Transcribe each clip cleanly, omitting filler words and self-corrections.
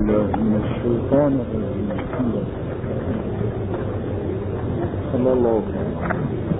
بالله من الشيطان الرجيم. صلى الله عليه وسلم.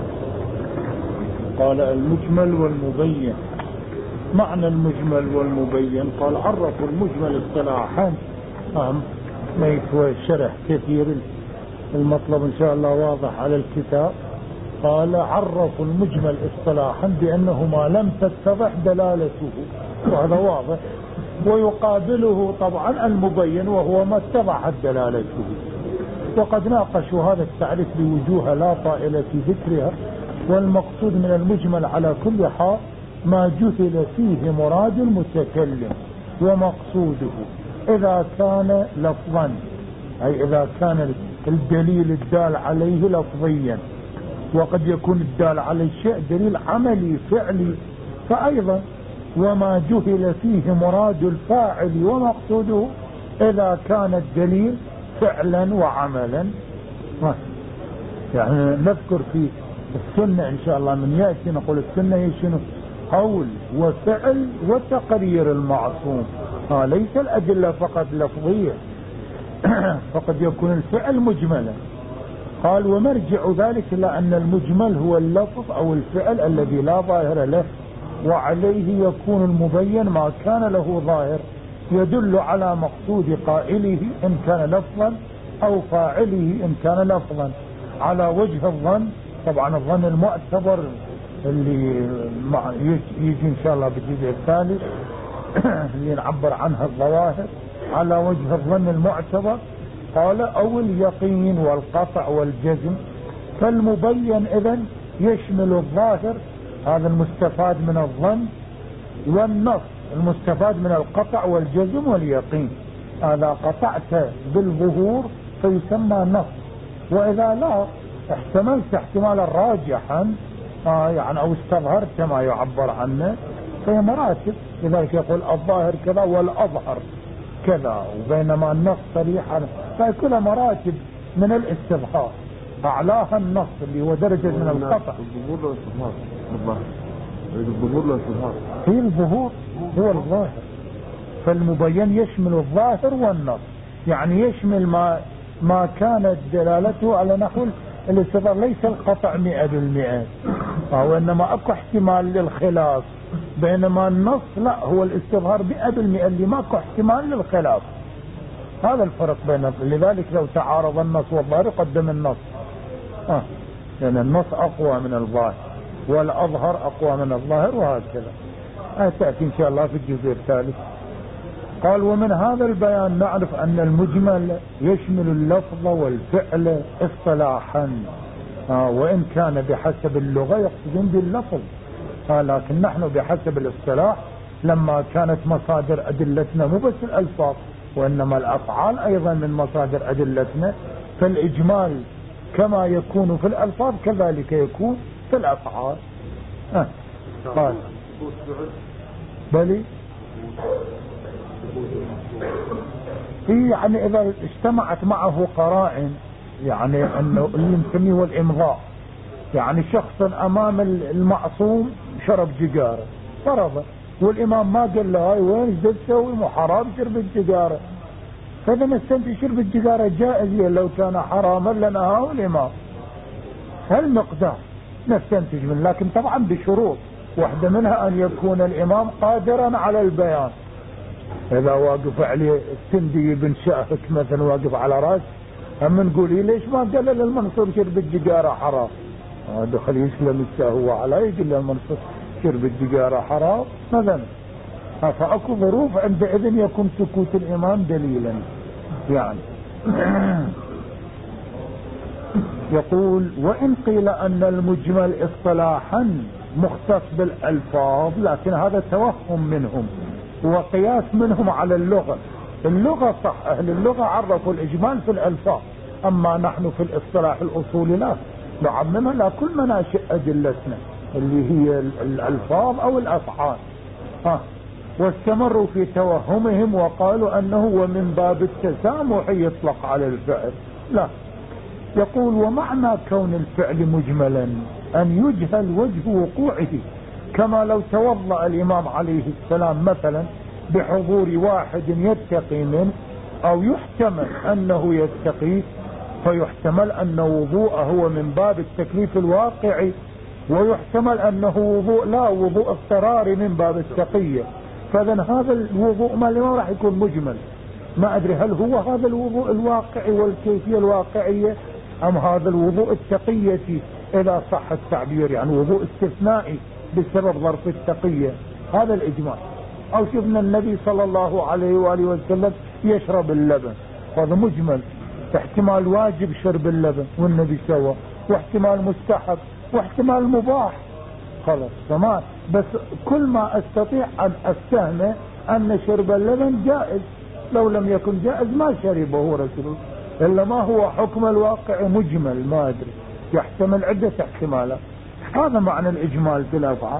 قال المجمل والمبين. معنى المجمل والمبين، قال عرفوا المجمل اصطلاحا، ما يتوى شرح كثير، المطلب ان شاء الله واضح على الكتاب. قال عرفوا المجمل اصطلاحا بأنه ما لم تتضح دلالته، وهذا واضح، ويقابله طبعا المبين وهو ما اتضحت دلالته. وقد ناقشوا هذا التعريف بوجوه لا طائل في ذكرها، والمقصود من المجمل على كل حال ما جهل فيه مراد المتكلم ومقصوده إذا كان لفظا، أي إذا كان الدليل الدال عليه لفظيا، وقد يكون الدال على الشيء دليل عملي فعلي فأيضا، وما جهل فيه مراد الفاعل ومقصوده إذا كان الدليل فعلا وعملا. يعني نذكر في السنة إن شاء الله من يأتي نقول السنة هي شنو؟ قول وفعل وتقرير المعصوم، ليس الأدلة فقط لفظية. فقد يكون الفعل مجملا. قال ومرجع ذلك إلى أن المجمل هو اللفظ أو الفعل الذي لا ظاهر له، وعليه يكون المبين ما كان له ظاهر يدل على مقصود قائله إن كان لفظا أو فاعله إن كان لفظا، على وجه الظن. طبعا الظن المعتبر اللي يجي إن شاء الله بالجزء الثالث اللي نعبر عنها الظواهر، على وجه الظن المعتبر. قال أو اليقين والقطع والجزم. فالمبين إذن يشمل الظاهر، هذا المستفاد من الظن، والنص المستفاد من القطع والجزم واليقين. هذا قطعت بالظهور فيسمى نص، وإذا لا احتملت احتمالا راجحا يعني أو استظهرت ما يعبر عنه، فهي مراتب. لذلك يقول الظاهر كذا والأظهر كذا، وبينما النص صريحا، فكل مراتب من الاستظهار. أعلاها النص اللي هو درجة من القطع. هي الظهور هو الظاهر. فالمبين يشمل الظاهر والنص، يعني يشمل ما كانت دلالته على نحو الاستظهار، ليس القطع 100%، أو إنما أكو احتمال للخلاف، بينما النص لا، هو الاستظهار 100% اللي ماكو احتمال للخلاف. هذا الفرق بين. لذلك لو تعارض النص والظاهر قدم النص، لأن النص أقوى من الظاهر، والأظهر أقوى من الظاهر، وهكذا. تأتي إن شاء الله في الجزء الثالث. قال ومن هذا البيان نعرف أن المجمل يشمل اللفظ والفعل اصطلاحا، وإن كان بحسب اللغة يقصدون باللفظ، لكن نحن بحسب الاصطلاح لما كانت مصادر أدلتنا مو بس الألفاظ وإنما الأفعال أيضا من مصادر أدلتنا، فالإجمال كما يكون في الألفاظ كذلك يكون في الأفعال. قال بلي يعني إذا اجتمعت معه قرائن، يعني أنه اللي نسميه الإمضاء، يعني شخص أمام المعصوم شرب جيجارة فرضا، والإمام ما قال له هاي وين ايش تسوي، مو حرام شرب الجيجارة، فإذا نستنتج شرب الجيجارة جائز لو كان حراما لنهاه الإمام. هالمقدار نستنتج منه، لكن طبعا بشروط، واحدة منها أن يكون الإمام قادرا على البيان. إذا واقف عليه السندي بن شاهك مثلا واقف على راس، أما نقول ليش ما قال للمنصور شرب الجيجارة حرام، دخل يسلم السهو على يقول للمنصور شرب الجيجارة حرام مثلا. فأكو ظروف عندئذ يكون سكوت الإمام دليلا يعني. يقول وإن قيل أن المجمل اصطلاحا مختص بالألفاظ، لكن هذا توهم منهم وقياس منهم على اللغة. اللغة صح، أهل اللغة عرفوا الإجمال في الألفاظ، أما نحن في الاصطلاح الأصولي لا، نعممها لا كل مناشئ أدلتنا اللي هي الألفاظ أو الأفعال. واستمروا في توهمهم وقالوا أنه ومن باب التسامح يطلق على الفعل. لا، يقول ومعنى كون الفعل مجملا أن يجهل وجه وقوعه، كما لو توضأ الإمام عليه السلام مثلا بحضور واحد يتقي منه أو يحتمل أنه يستقي، فيحتمل أن وضوءه هو من باب التكليف الواقعي، ويحتمل أنه وضوء لا وضوء اضطراري من باب التقية. فإذا هذا الوضوء ما راح يكون مجمل. ما أدري هل هو هذا الوضوء الواقعي والكيفية الواقعية، أم هذا الوضوء التقية إذا صح التعبير، يعني وضوء استثنائي بسبب ظرف التقية. هذا الإجمال. أو شفنا النبي صلى الله عليه وآله وسلم يشرب اللبن، هذا مجمل. احتمال واجب شرب اللبن والنبي سوى، واحتمال مستحب، واحتمال مباح. خلاص تمام. بس كل ما استطيع ان استهمه ان شرب اللبن جائز، لو لم يكن جائز ما شربه رسول الله. الا ما هو حكم الواقع مجمل، ما ادري، يحتمل عدة احتمالات. هذا معنى الاجمال في الافعال.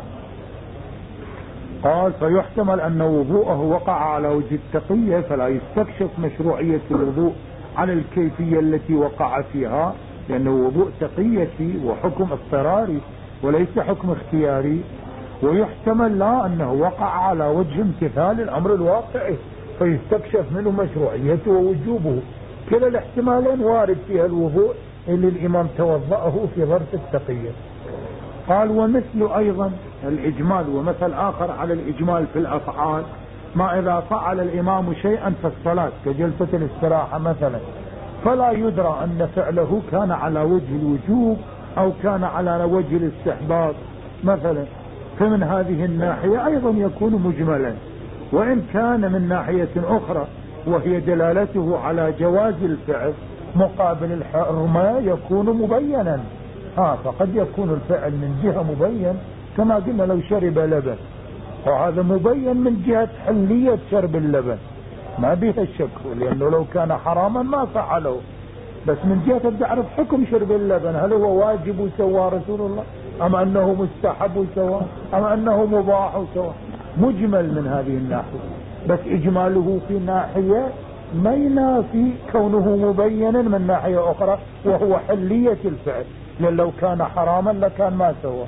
قال فيحتمل ان وضوءه وقع على وجه التقية، فلا يستكشف مشروعية الوضوء على الكيفية التي وقع فيها، لانه وضوء تقيتي وحكم اضطراري وليس حكم اختياري. ويحتمل لا انه وقع على وجه امتثال الامر الواقعي، فيستكشف منه مشروعيته ووجوبه. كلا الاحتمالين وارد فيها الوضوء اللي الامام توضأه في ظرف التقية. قال ومثل ايضا الاجمال، ومثل اخر على الاجمال في الافعال، ما اذا فعل الامام شيئا في الصلاة كجلسة الاستراحة مثلا، فلا يدرى ان فعله كان على وجه الوجوب او كان على وجه الاستحباب مثلا، فمن هذه الناحية ايضا يكون مجملا. وان كان من ناحية اخرى وهي دلالته على جواز الفعل مقابل الحرمة يكون مبينا. فقد يكون الفعل من جهة مبين، كما قلنا لو شرب لبن، وهذا مبين من جهة حلية شرب اللبن ما بيها الشك، لأنه لو كان حراما ما فعله. بس من جهة تعرف حكم شرب اللبن، هل هو واجب وسوى رسول الله، أم أنه مستحب وسوى، أم أنه مباح وسوى. مجمل من هذه الناحية. بس إجماله في ناحية ما ينافي كونه مبينا من ناحية أخرى، وهو حلية الفعل، لأن لو كان حراما لكان ما سوى.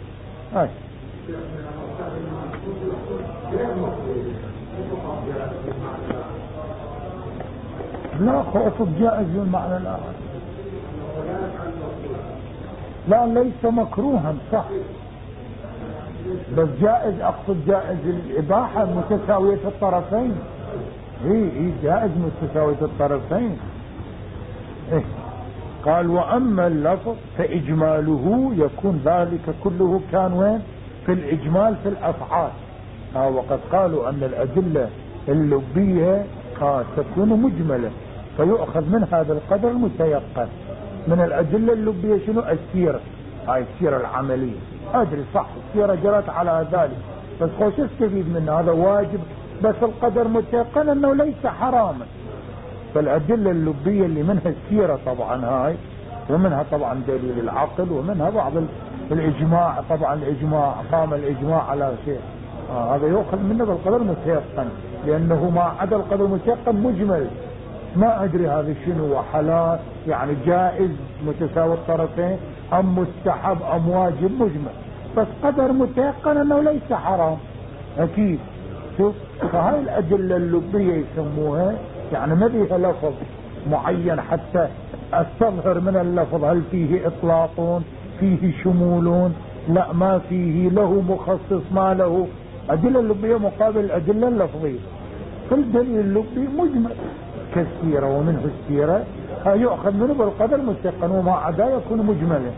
لا خوف جائز بالمعنى الآخر. لا ليس مكروها صح، بس جائز، أقصد جائز الإباحة متساوية الطرفين. إيه جائز متساوية الطرفين. قال وأما اللفظ فإجماله يكون ذلك كله كان وين؟ في الإجمال في الأفعال. وقد قالوا أن الأدلة اللبية تكون مجملة، فيؤخذ من هذا القدر المتيقن. من الأدلة اللبية شنو؟ السيرة، هاي السيرة العملية. أدري صح السيرة جرت على ذلك، بس خوش استفيد من هذا واجب، بس القدر متيقن أنه ليس حراما. فالأدلة اللبية اللي منها السيرة طبعا هاي، ومنها طبعا دليل العقل، ومنها بعض الإجماع. طبعا الإجماع قام الإجماع على شيء، هذا يؤخذ منه بالقدر المتيقن، لأنه ما عدا القدر المتيقن مجمل. ما أدري هذا شنو، وحلال يعني جائز متساوي الطرفين، أم مستحب أم واجب، مجمل. بس قدر متيقن أنه ليس حرام أكيد. شوف، فهاي الأدلة اللبية يسموها، يعني ما بيها لفظ معين حتى استظهر من اللفظ هل فيه إطلاق فيه شمول، لا ما فيه، له مخصص ما له. أدلة اللبية مقابل الأدلة اللفظية. فالدليل اللبي مجمل كالسيرة، ومنه السيرة يؤخذ منه بالقدر متيقن، وما عدا يكون مجملا.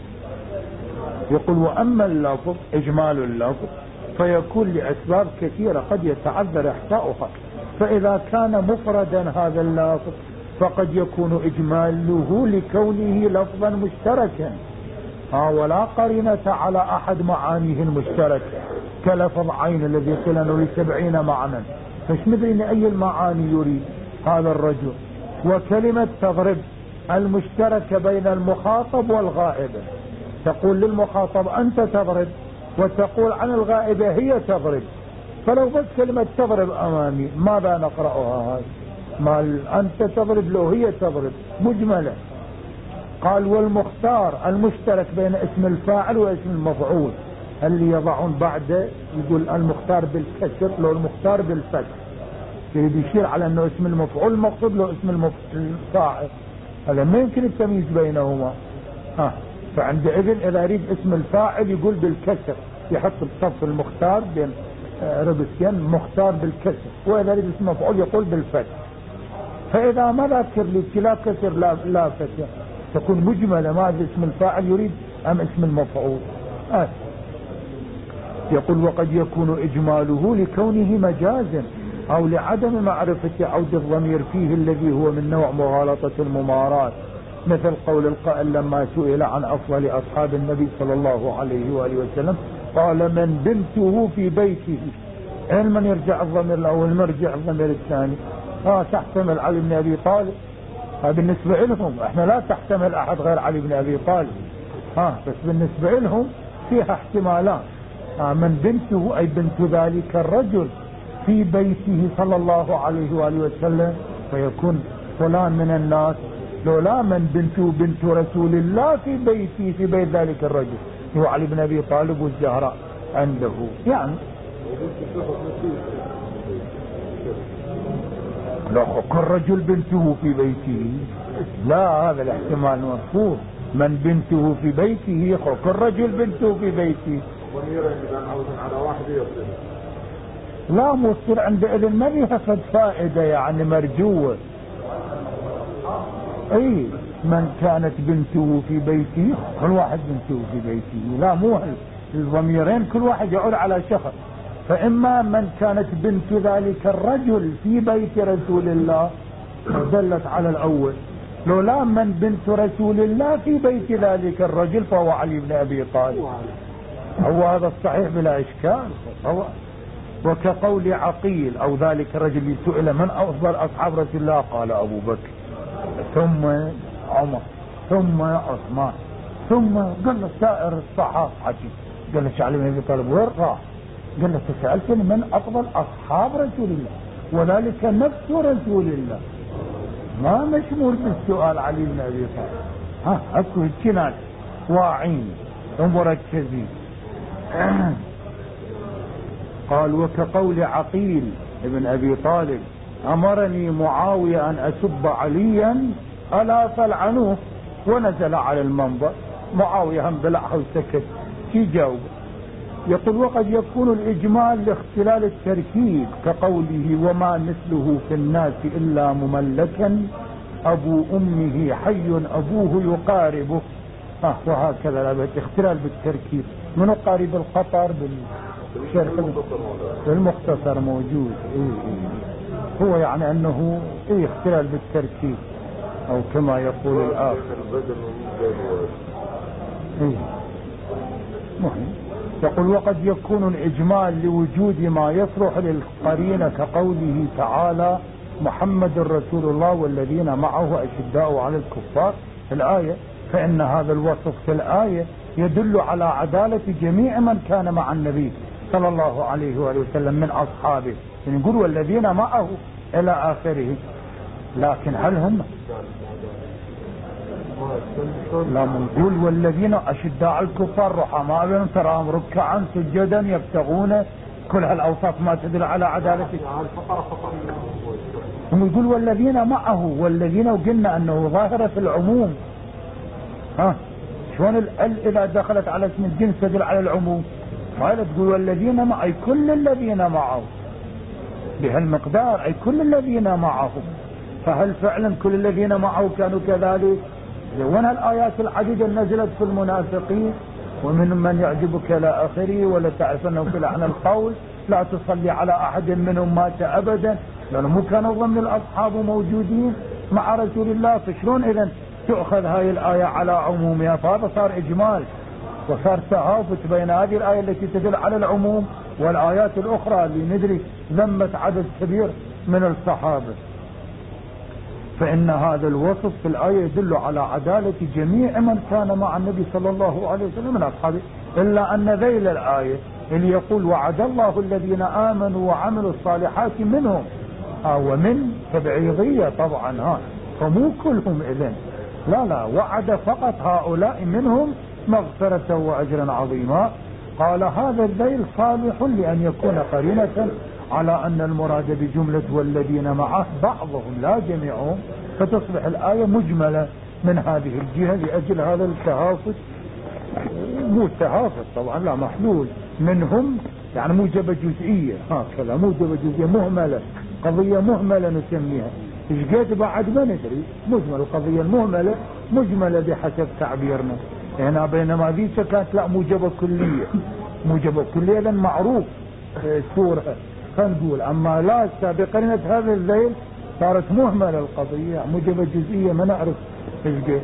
يقول وأما اللفظ إجمال اللفظ فيكون لأسباب كثيرة قد يتعذر إحصاؤها. فإذا كان مفردا هذا اللفظ فقد يكون إجماله لكونه لفظا مشتركا، ولا قرينة على أحد معانيه المشتركة، كلفظ عين الذي قيل نريد 70 معنى، فش ندري أي المعاني يريد هذا الرجل. وكلمة تضرب المشتركة بين المخاطب والغائبة، تقول للمخاطب أنت تضرب، وتقول عن الغائبة هي تضرب. فلو بس كلمة تضرب أمامي ماذا نقرأها؟ هاي ما أنت تضرب لو هي تضرب مجملة. قال والمختار المشترك بين اسم الفاعل واسم المفعول، اللي يضعون بعده يقول المختار بالكسر لو المختار بالفتح، يريد يشير على أنه اسم المفعول المقصود له اسم الفاعل، هذا ما يمكن التمييز بينهما. فعندئذ إذا يريد اسم الفاعل يقول بالكسر، يحط الصف المختار بين ربسين مختار بالكسر، وإذا يريد اسم مفعول يقول بالفتح. فإذا ما ذكر لي لا كسر لا فتح تكون مجملة، ما اسم الفاعل يريد أم اسم المفعول. يقول وقد يكون إجماله لكونه مجازا أو لعدم معرفة عود الضمير فيه الذي هو من نوع مغالطة الممارات، مثل قول القائل لما سئل عن أفضل أصحاب النبي صلى الله عليه وآله وسلم قال من بنته في بيته. من يرجع الضمير الأول مرجع الضمير الثاني؟ تحتمل علي بن أبي طالب، بالنسبة لهم احنا لا تحتمل أحد غير علي بن أبي طالب، بس بالنسبة لهم فيها احتمالات. من بنته أي بنت ذلك الرجل في بيته صلى الله عليه وآله وسلم، فيكون فلان من الناس، لولا من بنته بنت رسول الله في بيته في بيت ذلك الرجل هو علي بن أبي طالب والزهراء عنده. يعني لا كل رجل بنته في بيته، لا هذا الاحتمال مرفوض. من بنته في بيته كل رجل بنته في بيته، لا مصير عندئذ ما بيها فائدة يعني مرجوة. من كانت بنته في بيته كل واحد بنته في بيته، لا مو الضميرين كل واحد يعود على شخص. فإما من كانت بنت ذلك الرجل في بيت رسول الله دلت على الأول، لولا من بنت رسول الله في بيت ذلك الرجل فهو علي بن أبي طالب. هو هذا الصحيح بلا إشكال. وكقول عقيل أو ذلك الرجل سئل من أفضل أصحاب رسول الله قال أبو بكر ثم عمر ثم عثمان ثم قال سائر الصحابة. عجيب، قال علي بن أبي طالب وين راح؟ قال سألتني من أفضل أصحاب رسول الله، وذلك نفس رسول الله، ما مشمول بالسؤال علي بن أبي طالب. أكو هالكنات واعين ومركزين. قال وكقول عقيل ابن أبي طالب أمرني معاوية أن أسب عليا ألا فلعنوه، ونزل على المنبر. معاوية هم بلعها وسكت، شي جاوب. يقول وقد يكون الإجمال لاختلال التركيب كقوله وما مثله في الناس إلا مملكا أبو أمه حي أبوه يقاربه. وهكذا اختلال بالتركيب. من قارب القطر بالشرح بالمختصر موجود. هو يعني أنه اختلال بالتركيب أو كما يقول الآخر. مهم. يقول وقد يكون الإجمال لوجود ما يصلح للقرينة كقوله تعالى محمد رسول الله والذين معه أشداء على الكفار في الآية، فإن هذا الوصف في الآية يدل على عدالة جميع من كان مع النبي صلى الله عليه وآله وسلم من أصحابه، نقول والذين معه إلى آخره. لكن هل هم لا نقول والذين أشداء على الكفار رحماء بهم تراهم ركعا سجدا يبتغون، كل هالأوصاف ما تدل على عدالته. هم يقول والذين معه، والذين وقلنا أنه ظاهرة في العموم. شلون إذا دخلت على اسم الجنس تدل على العموم؟ ما تقول والذين معه أي كل الذين معه بهالمقدار، أي كل الذين معه. فهل فعلا كل الذين معه كانوا كذلك؟ وين الآيات العديدة نزلت في المنافقين ومن من يعجبك إلى آخره ولا تعرفنهم في لعن القول لا تصلي على أحد منهم مات أبدا، لأنه مو كانوا ضمن الأصحاب موجودين مع رسول الله. فشلون إذن تؤخذ هاي الآية على عمومها؟ فهذا صار إجمال وصار تهافت بين هذه الآية التي تدل على العموم والآيات الأخرى اللي ندري ذمت عدد كبير من الصحابة. فإن هذا الوصف في الآية يدل على عدالة جميع من كان مع النبي صلى الله عليه وسلم من أصحابه، إلا أن ذيل الآية اللي يقول وعد الله الذين آمنوا وعملوا الصالحات منهم، ومن تبعيضية طبعا، فمو كلهم إذن، لا وعد فقط هؤلاء منهم مغفرة وأجرا عظيما. قال هذا الذيل صالح لأن يكون قرينة على أن المراد بجملة والذين معه بعضهم لا جميعهم، فتصبح الآية مجملة من هذه الجهة لأجل هذا التهافت. مو تهافت طبعا، لا، محلول منهم، يعني موجبة جزئية، هكذا موجبة جزئية مهملة، قضية مهملة نسميها. ايش قد بعد ما ندري، مجمل القضية المهملة مجملة بحسب تعبيرنا هنا، بينما ذيك كانت لا موجبة كلية. موجبة كلية لأن معروف سورها، خلينا نقول. أما لا بقرينة هذا الذيل صارت مهملة القضية، موجبة جزئية ما نعرف ايش قد.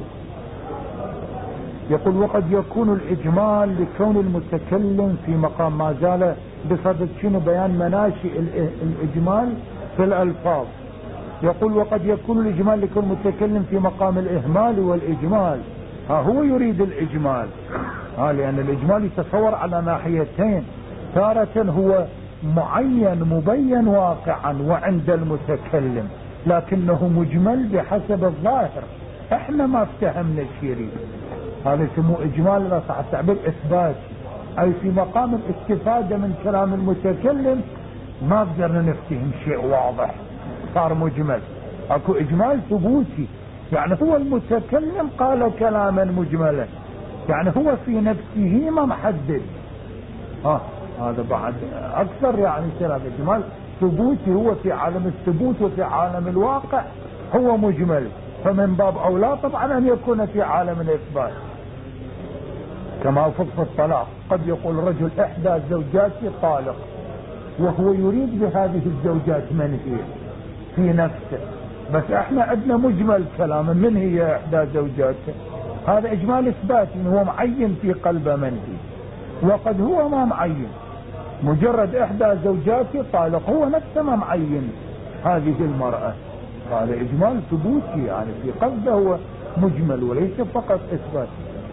يقول وقد يكون الإجمال لكون المتكلم في مقام، ما زال بصدد شنو بيان مناشئ الإجمال في الألفاظ. يقول وقد يكون الإجمال لكون المتكلم في مقام الإهمال والإجمال. هو يريد الإجمال، لأن الإجمال يتصور على ناحيتين، تارة هو معين مبين واقعا وعند المتكلم، لكنه مجمل بحسب الظاهر، احنا ما افتهمنا الشيء. هذا يسموه إجمال، لا صح التعبير إثبات، أي في مقام الاستفادة من كلام المتكلم ما قدرنا نفتهم شيء واضح، صار مجمل. اكو إجمال ثبوتي، يعني هو المتكلم قال كلاما مجملا، يعني هو في نفسه ما محدد. هذا بعد أكثر، يعني كلام إجمال ثبوتي، هو في عالم الثبوت وفي عالم الواقع هو مجمل، فمن باب أولى طبعا أن يكون في عالم الإثبات. كما في الطلاق، قد يقول رجل إحدى زوجاتي طالق، وهو يريد بهذه الزوجات من هي في نفسه، بس احنا عندنا مجمل كلام من هي إحدى زوجاته، هذا إجمال إثبات، هو معين في قلبه من هي، وقد هو ما معين، مجرد إحدى زوجاتي طالق، هو نفسه ما معين هذه المرأة، هذا إجمال ثبوتي، يعني في قلبه هو مجمل وليس فقط إثبات.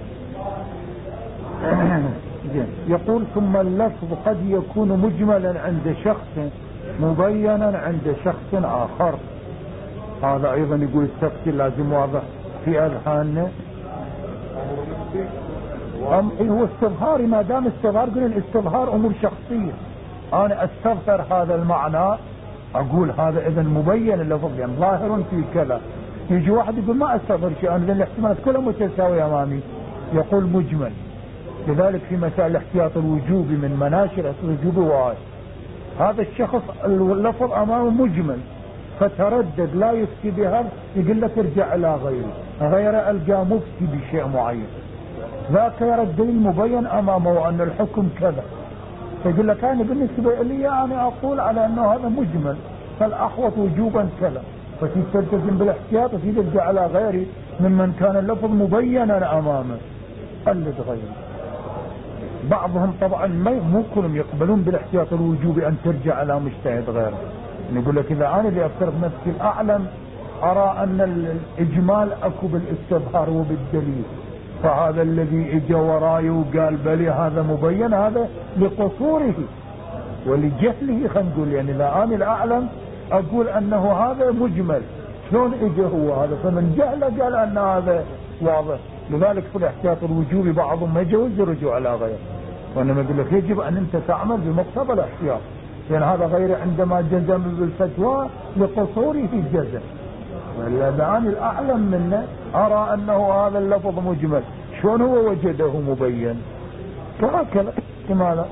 يقول ثم اللفظ قد يكون مجملا عند شخص مبينا عند شخص آخر. هذا أيضا يقول التفصيل لازم واضح في أذهاننا. هو استظهاري، ما دام استظهار قلنا الاستظهار أمور شخصية، أنا استظهر هذا المعنى، أقول هذا إذن مبين اللفظ، يعني ظاهر في كذا. يجي واحد يقول ما استظهر شيء، أنا الاحتمالات كلها متساوية أمامي، يقول مجمل. لذلك في مسائل احتياط الوجوب من مناشر الوجوب واحد، هذا الشخص اللفظ أمامه مجمل، فتردد لا يفتي بهذا، يقول لك ارجع إلى غيره، غير ألقى مفتي بشيء معين، ذاك يرى الدليل مبين أمامه وأن الحكم كذا، فيقول لك أنا بالنسبة لي أنا أقول على أنه هذا مجمل، فالأحوط وجوبا كذا، فتلتزم بالاحتياط وترجع على غيره ممن كان اللفظ مبينا أمامه، قلد غيره. بعضهم طبعا مو كلهم يقبلون بالاحتياط الوجوب أن ترجع على مجتهد غيره، يقول لك إذا أنا اللي أفترض نفسي الأعلم أرى أن الإجمال أكو بالاستظهار وبالدليل، فهذا الذي اجى وراي وقال بلي هذا مبين، هذا لقصوره ولجهله، خلينا نقول، يعني إذا أنا الأعلم أقول أنه هذا مجمل، شلون اجى هو هذا؟ فمن جهله قال أن هذا واضح. لذلك في الاحتياط الوجوبي بعضهم ما يجوز الرجوع على غيره، وانما يقول لك يجب ان انت تعمل بمقتضى الاحتياط، لان هذا غير عندما جزم بالفتوى لقصوره جزم، ولذا انا الاعلم منه ارى انه هذا اللفظ مجمل، شلون هو وجده مبين؟ فهكذا كما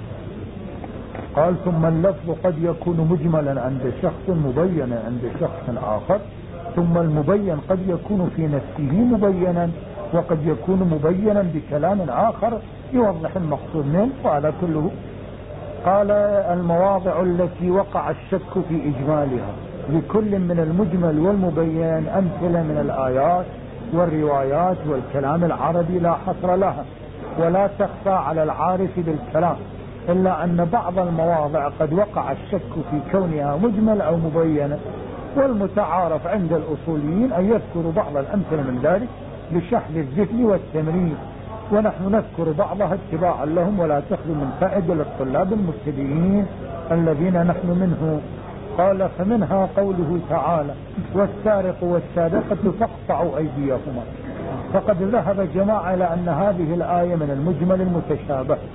قال ثم اللفظ قد يكون مجملا عند شخص مبينا عند شخص آخر، ثم المبين قد يكون في نفسه مبينا، وقد يكون مبينا بكلام آخر يوضح المقصود منه. وعلى كله قال المواضع التي وقع الشك في إجمالها لكل من المجمل والمبين أمثلة من الآيات والروايات والكلام العربي لا حصر لها ولا تخفى على العارف بالكلام، إلا أن بعض المواضع قد وقع الشك في كونها مجمل أو مبينة، والمتعارف عند الأصوليين أن يذكروا بعض الأمثلة من ذلك لشحذ الذهن والتمرين، ونحن نذكر بعضها اتباعا لهم ولا تخلو من فائدة للطلاب المبتدئين الذين نحن منه. قال فمنها قوله تعالى والسارق والسارقة فاقطعوا أيديهما، فقد ذهب جماعة إلى أن هذه الآية من المجمل المتشابه،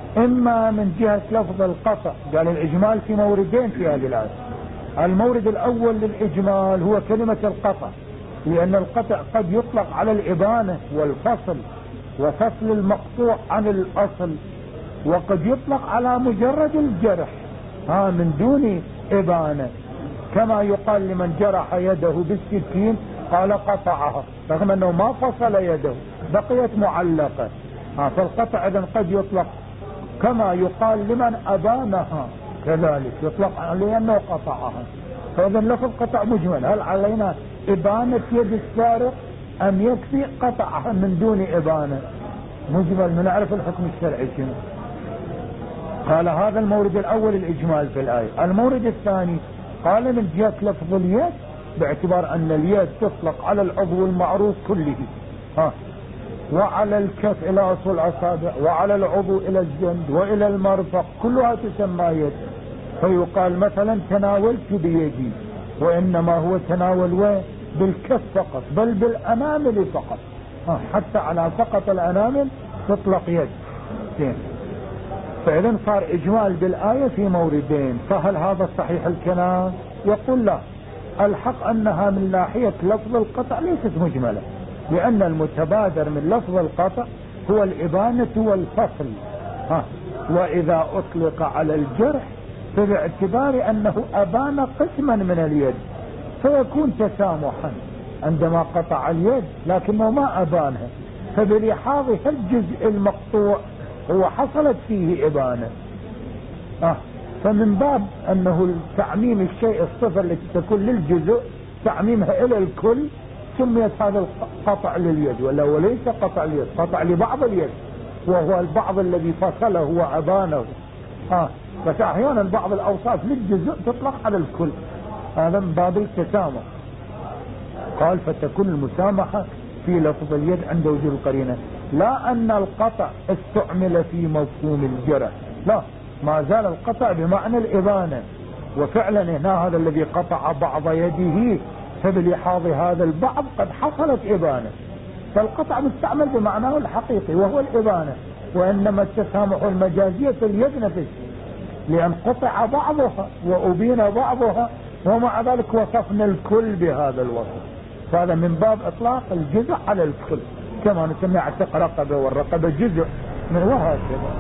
إما من جهة لفظ القطع، قال الإجمال في موردين في هذه الآية. المورد الأول للإجمال هو كلمة القطع، لأن القطع قد يطلق على الإبانة والفصل وفصل المقطوع عن الأصل، وقد يطلق على مجرد الجرح من دون إبانة، كما يقال لمن جرح يده بالسكين قال قطعها رغم أنه ما فصل يده بقيت معلقة. فالقطع إذن قد يطلق كما يقال لمن أبانها كذلك يطلق لأنه قطعها. فإذن لفظ قطع مجمل. هل علينا إبانة يد السارق أم يكفي قطعها من دون إبانة؟ مجمل، نعرف الحكم الشرعي شنو. قال هذا المورد الأول الإجمال في الآية. المورد الثاني قال من جهة لفظ اليد، باعتبار أن اليد تطلق على العضو المعروف كله، وعلى الكف إلى أصل الأصابع، وعلى العضو إلى الجنب وإلى المرفق، كلها تسمى يد. فيقال مثلا تناولت بيدي، وإنما هو تناول بالكف فقط، بل بالأنامل فقط، حتى على فقط الأنامل تطلق يد. فإذن صار إجمال بالآية في موردين. فهل هذا صحيح الكلام؟ يقول لا، الحق أنها من ناحية لفظ القطع ليست مجملة، لأن المتبادر من لفظ القطع هو الإبانة والفصل، وإذا أطلق على الجرح فباعتبار أنه أبان قسما من اليد فيكون تسامحا عندما قطع اليد لكنه ما أبانها، فبلحاظ الجزء المقطوع هو حصلت فيه إبانة. فمن باب أنه تعميم الشيء الصفة التي تكون للجزء تعميمها إلى الكل سميت هذا القطع لليد، ولا وليس قطع اليد، قطع لبعض اليد، وهو البعض الذي فصله وأبانه. فأحيانا بعض الأوصاف للجزء تطلق على الكل، هذا من باب التسامح. قال فتكون المسامحة في لفظ اليد عند وجود القرينة، لا أن القطع استعمل في مفهوم الجرح، لا، ما زال القطع بمعنى الإبانة، وفعلا هنا هذا الذي قطع بعض يده فبلحاظ هذا البعض قد حصلت إبانة، فالقطع مستعمل بمعناه الحقيقي وهو الإبانة، وإنما التسامح المجازية في اليد نفسه، لأن قطع بعضها وأبين بعضها ومع ذلك وصفنا الكل بهذا الوصف. فهذا من باب إطلاق الجزء على الكل، كما نسمي عتق رقبة، والرقبة جزء من وهكذا.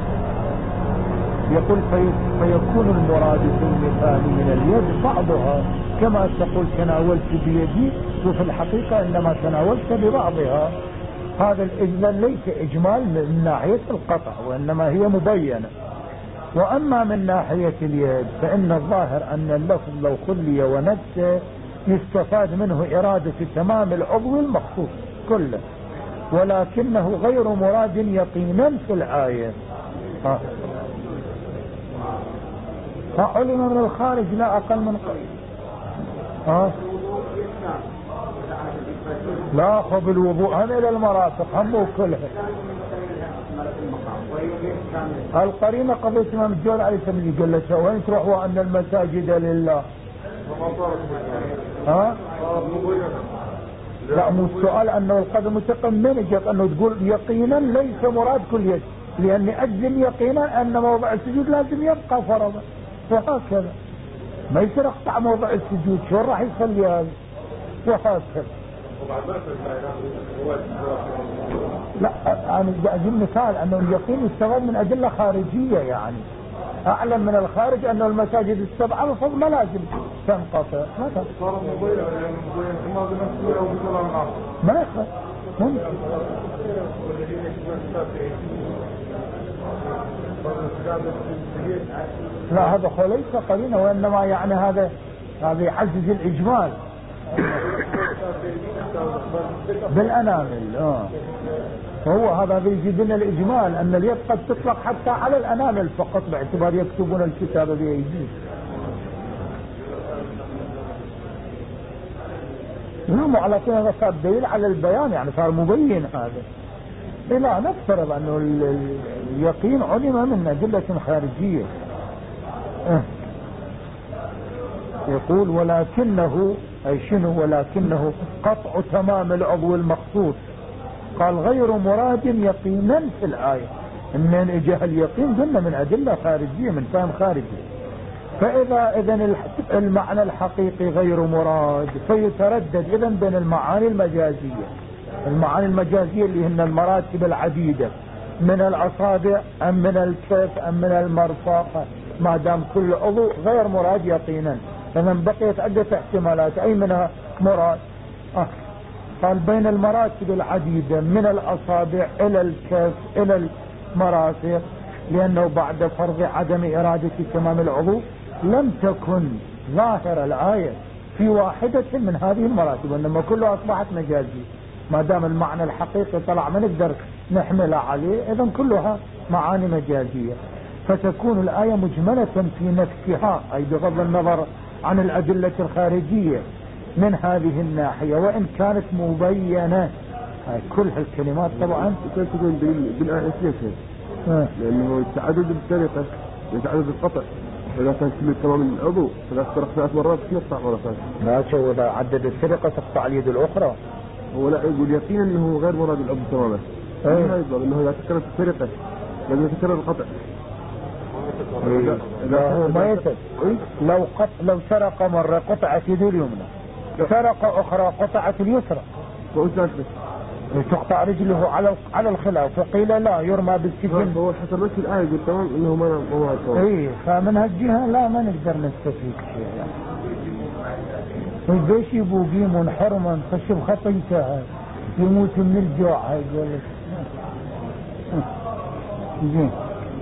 يقول فيكون المراد في المثال من اليد بعضها، كما تقول تناولت بيدي وفي الحقيقة إنما تناولت ببعضها. هذا الإجمال ليس إجمال من ناحية القطع، وإنما هي مبينة. وأما من ناحية اليد فإن الظاهر أن اللفظ لو خلي ونفسه يستفاد منه إرادة تمام العضو المخصوص كله، ولكنه غير مراد يقينا في الآية. فعلم من الخارج لا أقل من لا خب الوضوء هم إلى المرافق هم كلها. القرينة قضية إمام الجول عليه السلام قال له وين تروح وأن المساجد لله؟ لا، مو السؤال أنه القدم متقمن، جاءت أنه تقول يقينا ليس مراد كل يد، لأن أجزم يقينا أن موضع السجود لازم يبقى فرضا، وهكذا ما يصير اقطع موضع السجود، شو راح يصلي هذا؟ وهكذا. لا، أنا أجيب مثال أنه اليقين يستفاد من أدلة خارجية، يعني أعلم من الخارج أنه المساجد السبعة المفروض ما لازم تنقطع مثلا، ما يخفى ممكن. لا، هذا ليس قرينة، وإنما يعني هذا يعزز الإجمال بالأنامل. فهو هذا بيجيب لنا الإجمال أن اليد قد تطلق حتى على الأنامل فقط، باعتبار يكتبون الكتاب بأيديهم. نعم، على طول هذا صار دليل على البيان، يعني صار مبين هذا. لا نفترض أنه اليقين علم من أدلة خارجية. يقول ولكنه أي شنو؟ ولكنه قطع تمام العضو المخصوص، قال غير مراد يقينا في الآية، من اجاه اليقين قلنا من ادلة خارجية من فهم خارجي. فاذا اذن المعنى الحقيقي غير مراد فيتردد اذن بين المعاني المجازية. المعاني المجازية اللي هن المراتب العديدة من الاصابع ام من الكف ام من المرفق، ما دام كل عضو غير مراد يقينا فمن بقيت عدة احتمالات اي منها مراد. قال بين المراتب العديدة من الاصابع الى الكف الى المرافق، لانه بعد فرض عدم ارادة تمام العضو لم تكن ظاهر الآية في واحدة من هذه المراتب، وانما كلها اصبحت مجازية. ما دام المعنى الحقيقي طلع ما نقدر نحمل عليه، اذن كلها معاني مجازية، فتكون الآية مجملة في نفسها أي بغض النظر عن الأدلة الخارجية من هذه الناحية، وإن كانت مبينة. كل هالكلمات طبعا تكون بالآية ليش؟ لأنه التعدد بالطريقة يتعدد بالقطع، إذا كان كل تمام العضو فإذا اخترق 3 مرات يقطع مرة ثانية. لا شو إذا عدد السرقة تقطع اليد الأخرى. هو لا يقول يقين أنه غير مراد العضو تماما. ما يضمن أنه إذا تكررت السرقة لازم يتكرر القطع. لا هو ما يتد. لو سرق مرة قطعت يد اليمنى، سرق أخرى قطعت اليسرى، تقطع رجله على الخلاف. وقيل لا يرمى بالسجن. هو حسب نفس الآية يقول تمام إنه ما هو إيه، فمن هالجهة لا ما نقدر نستفيد شيء يعني. البيش يبوقي منحرما خشب خطيته يموت من الجوع. يقول لك زين.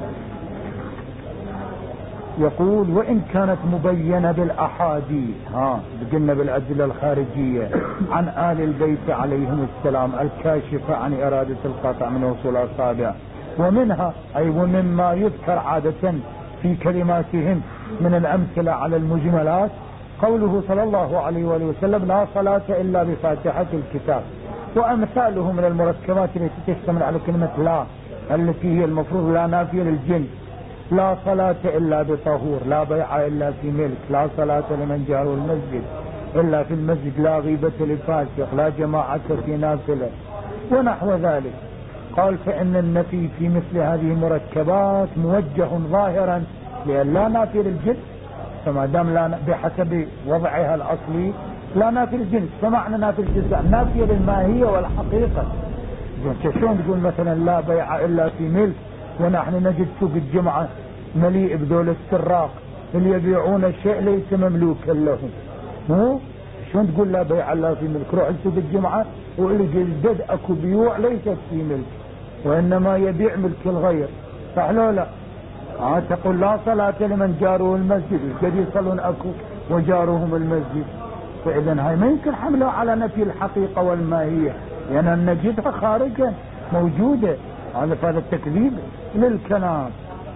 يقول وإن كانت مبينة بالأحاديث، قلنا بالأدلة الخارجية عن آل البيت عليهم السلام الكاشفة عن إرادة القطع من وصول الأصابع، ومنها أي ومما يذكر عادة في كلماتهم من الأمثلة على المجملات قوله صلى الله عليه وآله وسلم لا صلاة إلا بفاتحة الكتاب، وأمثاله من المركبات التي تشتمل على كلمة لا التي هي المفروض لا نافية للجنس. لا صلاة إلا بطهور، لا بيع إلا في ملك، لا صلاة لمن جاره المسجد إلا في المسجد، لا غيبة لفاسق، لا جماعة في نافلة ونحو ذلك. قال فإن النفي في مثل هذه المركبات موجه ظاهرا لأن لا نافي للجنس، فما دام لا بحسب وضعها الأصلي لا نافي للجنس، فمعنى نافي الجنس نافية للماهية والحقيقة. شلون تقول مثلا لا بيع إلا في ملك ونحن نجد سوق الجمعة مليء بذول السراق اللي يبيعون الشيء ليس مملوكا لهم؟ شلون تقول لا بيع الا في ملك؟ روح سوق الجمعة واللي جدد اكو بيوع ليست في ملك وانما يبيع ملك الغير، صح لو لا؟ تقول لا صلاة لمن جاره المسجد، قد يصلون اكو وجارهم المسجد. فاذا هاي ما يمكن حملها على نفي الحقيقة والماهية، لان نجدها خارجا موجودة. هذا التكذيب للكلام.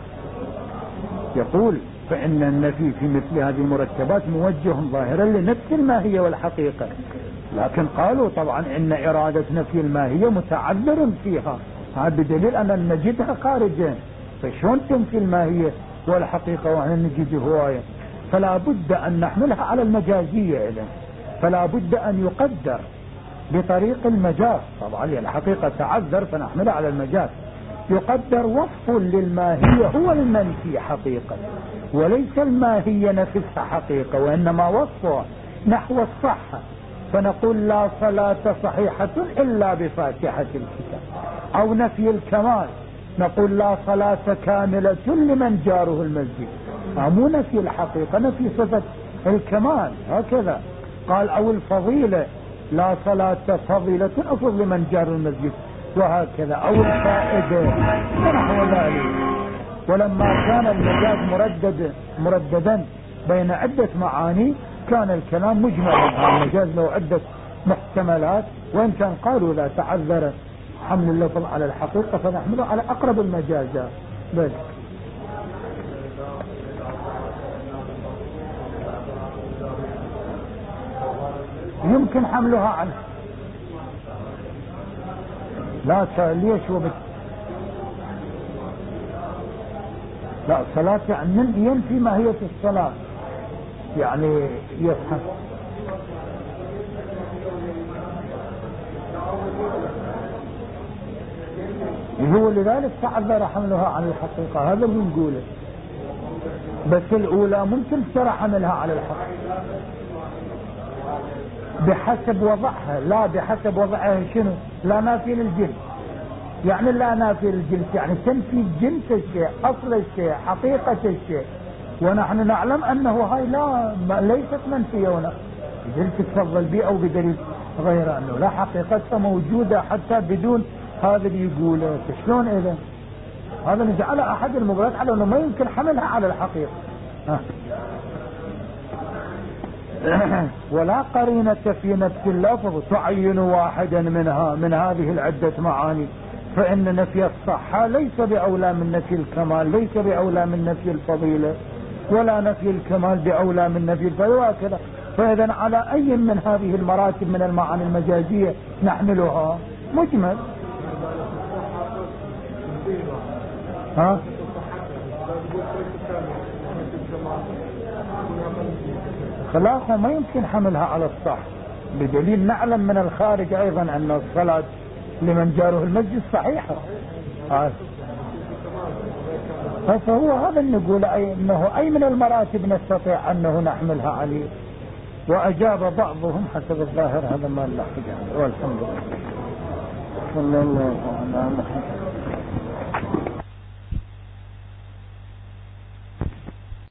يقول فإن النفي في مثل هذه المركبات موجه ظاهرا لنفس الماهية والحقيقة، لكن قالوا طبعا إن إرادة نفي الماهية متعذر فيها، هذا بدليل أن نجدها خارجا، فشون تنفي الماهية والحقيقة وأن نجد هواية؟ فلا بد أن نحملها على المجازية إذن، فلا بد أن يقدر بطريق المجاز. طبعا الحقيقة تعذر فنحملها على المجاز. يقدر وصف للماهية هو المنفي حقيقة، وليس الماهية نفسها حقيقة، وإنما وصفها نحو الصحة، فنقول لا صلاة صحيحة إلا بفاتحة الكتاب. أو نفي الكمال نقول لا صلاة كاملة لمن جاره المسجد، مو نفي الحقيقة، نفي صفة الكمال هكذا. قال أو الفضيلة لا صلاة فضيلة أفضل لمن جار المسجد، وهكذا. أو الفائدة ونحو ذلك. ولما كان المجاز مرددا بين عدة معاني كان الكلام مجملا. المجاز له عدة محتملات، وإن كان قالوا لا تعذر حمل اللفظ على الحقيقة فنحمله على أقرب المجازات. بس يمكن حملها عنه. لا ليش لا صلاة يعني ينفي ماهية الصلاة، يعني يفهم. هو لذلك تعذر حملها على الحقيقة، هذا اللي نقوله. بس الأولى ممكن ترى حملها على الحقيقة بحسب وضعها، لا بحسب وضعها شنو؟ لا نافي للجنس، يعني لا نافي للجنس يعني تنفي جنس الشيء، أصل الشيء، حقيقة الشيء، ونحن نعلم أنه هاي ليست منفية هنا، بدليل تتفضل بي أو بدليل غير أنه لا حقيقتها موجودة حتى بدون هذا اللي يقوله. شلون إذا هذا نجعل أحد المبررات على أنه ما يمكن حملها على الحقيقة. ولا قرينة في نفس اللفظ تعين واحدا منها من هذه العدة معاني، فإن نفي الصحة ليس بأولى من نفي الكمال، ليس بأولى من نفي الفضيلة، ولا نفي الكمال بأولى من نفي الفضيلة، وهكذا. فإذا على أي من هذه المراتب من المعاني المجازية نحملها؟ مجمل. خلاصة ما يمكن حملها على الصح، بدليل نعلم من الخارج أيضا أن الصلاة لمن جاره المسجد صحيحة. فهو هذا اللي نقول أنه أي من المراتب نستطيع أنه نحملها عليه. وأجاب بعضهم حسب الظاهر هذا ما نحتاج عنه، والحمد لله. صلى الله عليه وسلم.